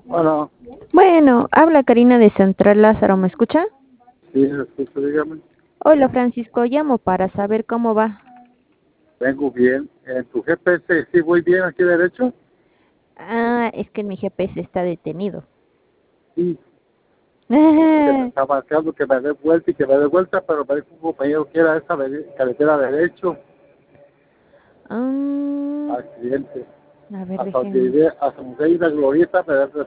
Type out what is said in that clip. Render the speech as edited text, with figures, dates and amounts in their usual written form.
Bueno, Bueno, habla Karina de Central Lázaro, ¿me escucha? sí, escucho, dígame. Hola Francisco, llamo para saber cómo va. Vengo bien. ¿En tu GPS sí voy bien aquí derecho? Ah, es que mi GPS está detenido. Sí, porque me está marcando que me dé vuelta y que me dé vuelta, pero me dijo un compañero que era esa carretera derecho, Mm, accidente. a ver, Hasta donde déjenme. llegué, hasta donde hay una glorieta, me da